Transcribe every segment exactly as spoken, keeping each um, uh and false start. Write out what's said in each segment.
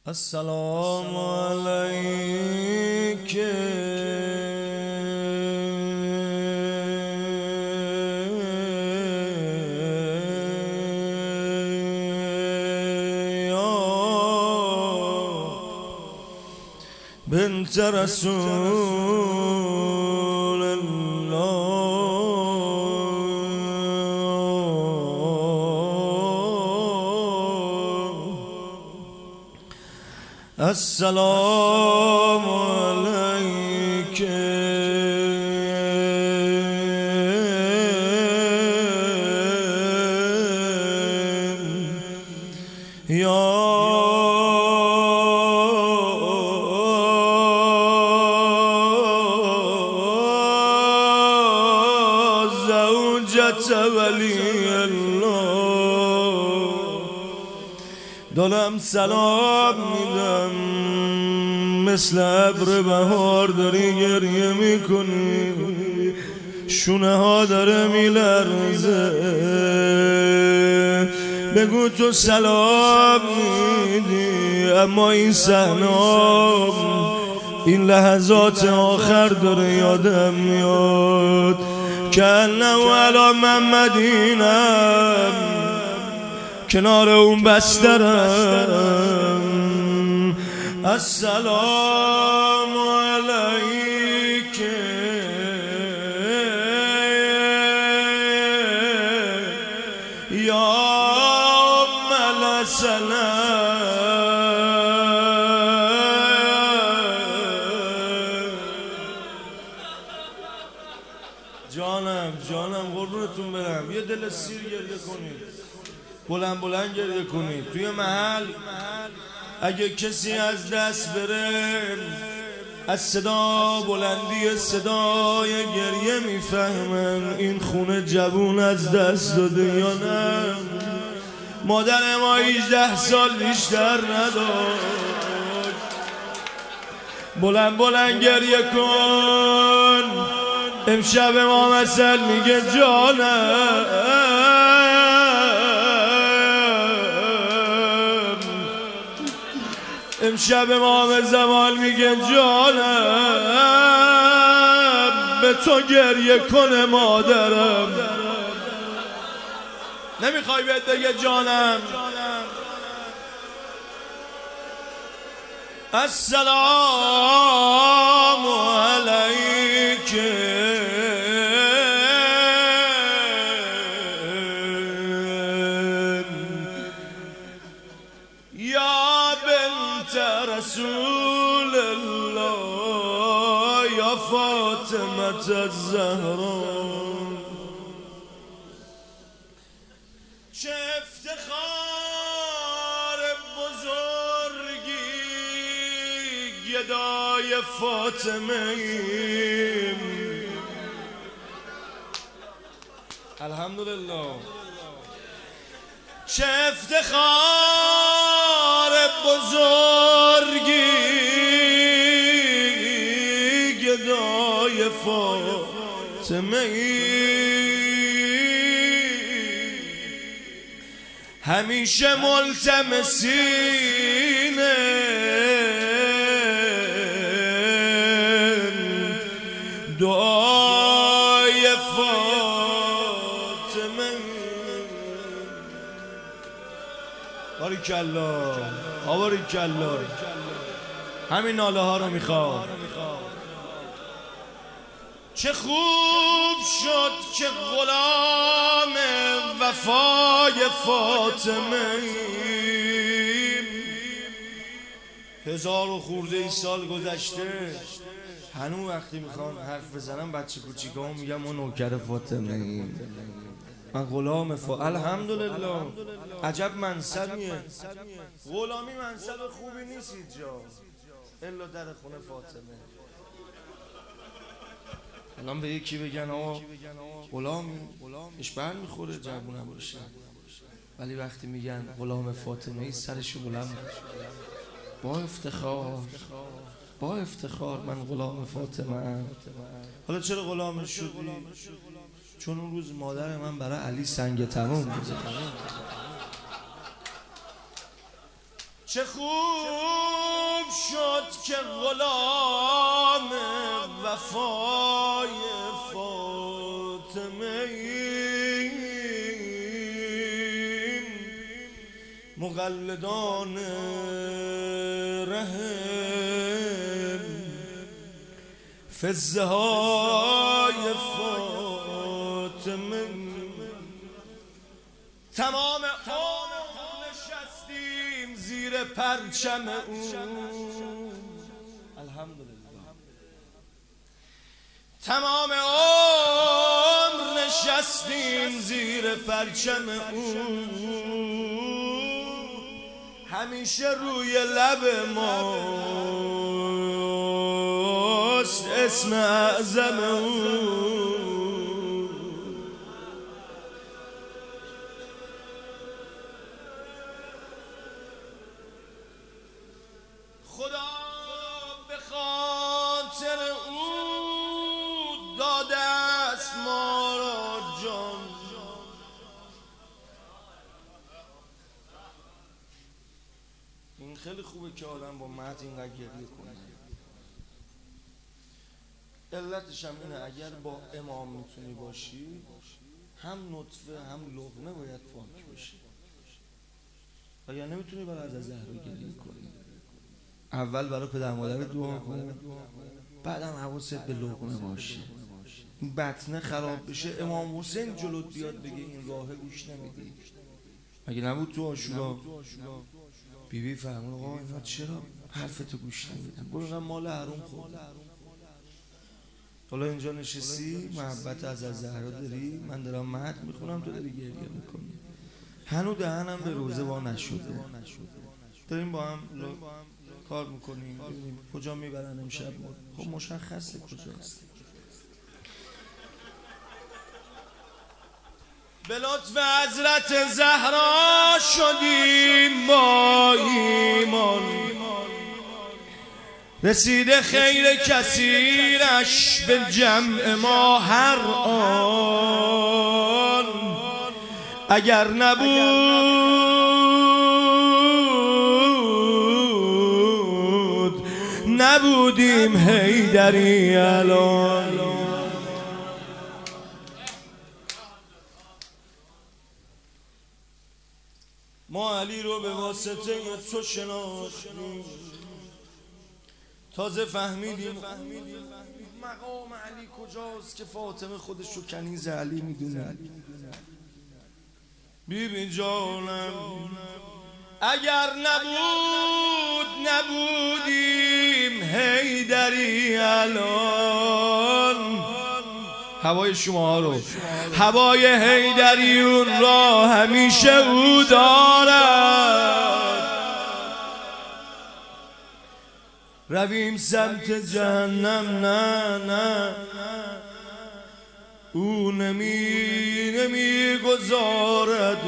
السلام علیک یا بنت رسول الله. السلام علیک یا زوجة ولی الله. دارم سلام میدم، مثل ابر بهار داری گریه میکنی، شونه ها داره میلرزه. بگو تو سلام میدی، اما این صحنه این لحظات آخر داره یادم میاد که انه علی محمدینم، کنار اون بسترم. السلام علیک یا ملسنا. جانم جانم قربونتون برم، یه دل سیر گریه کنید، بلند بلند گریه کنید. توی محل اگه کسی از دست بره، از صدا بلندی صدای گریه میفهمن این خونه جوون از دست داده یا نه. مادر ما هجده سال بیشتر نداشت. بلند بلند گریه کن. امشب ما مثل میگه جانم، امشب امام زمان میگه جانم، به تو گریه کنه مادرم. نمیخوای بهت بگه جانم؟ السلام علیک یا بنت رسول الله یا فاطمة الزهرا. چه افتخار بزرگی گدای فاطمه ایم. الحمدلله. چه افتخار بزرگی گدای فاطمه ایم. همیشه ملتمسین دعای فاطمه. باریکالله باریکالله. همین ناله ها رو میخوام. چه خوب شد که غلام وفای فاطمه ایم. هزار و خورده ای سال گذشته، هنوز وقتی میخوان حرف بزنم بچه کوچیکا هم میگم ما نوکر فاطمه ایم، من غلام فا. الحمدلله. عجب منصبیه. غلامی منصب خوبی نیست اینجا الا در خونه فاطمه. الان به یکی بگن آقا غلامی اش بر میخوره جوونم باشه، ولی وقتی میگن غلام فاطمه ای سرشو بلند با افتخار با افتخار من غلام فاطمه ام. حالا چرا غلامش شدی؟ چون اون روز مادر من برای علی سنگ تمام گذاشت. چه خوب شد که غلام وفای فاطمه ایم، مقلدان رحم فزه های فاطمه. تمام عمر نشستیم زیر پرچم او، الحمدلله. تمام عمر نشستیم زیر پرچم او، همیشه روی لب ماست اسم اعظم او. خدا به خاطر او داده است ما را جان. این خیلی خوبه که آدم با مهد اینقدر گریه کنه. علتش هم اینه اگر با امام میتونی باشی، هم نطفه هم لقمه باید پاک باشی. اگر نمیتونی برای عزیز زهرا گریه کنی، اول برای پدر مادر دعا کن، بعدم حواست به لقمه باشه. این بطنه خراب بشه، امام حسین جلوت بیاد بگه این راه گوش نمیدی. اگه نبود تو عاشورا بیبی فرمود آقا اینا چرا حرفتو گوش نمیدن، برو مال حروم خورد. حالا اینجا نشستی محبت از از زهرا داری، من دارم متن میخونم تو داری گریه میکنی، هنو دهنم به روزه وا نشده. داریم با هم کار میکنیم ببینیم کجا میبرن امشب. خب مشخصه کجاست. به لطف حضرت زهرا شدیم با ایمان، رسیده خیر کثیرش به جمع ما هر آن. اگر نبود نبودیم حیدری الان. ما علی رو به واسطه تو شناختیم، تازه فهمیدیم مقام علی کجاست که فاطمه خودش رو کنیز علی میدونه. بیبی جانم اگر نبود نبودیم حیدری الان. هوای شما ها رو، هوای حیدریون را همیشه او دارد. رویم سمت جهنم نه نه، او نمی نمی گذارد.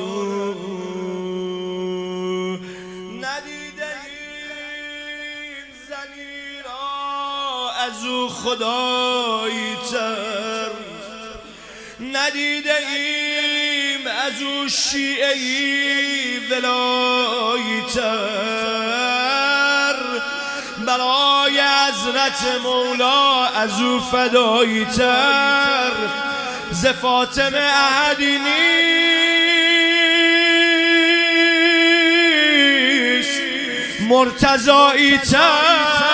ندیده این زنی را از او خدایی تر، ندیده ایم از او شیعه‌ای ولایی تر، برای حضرت مولا از او فدایی تر. ز فاطمه احدی نیست مرتضایی تر.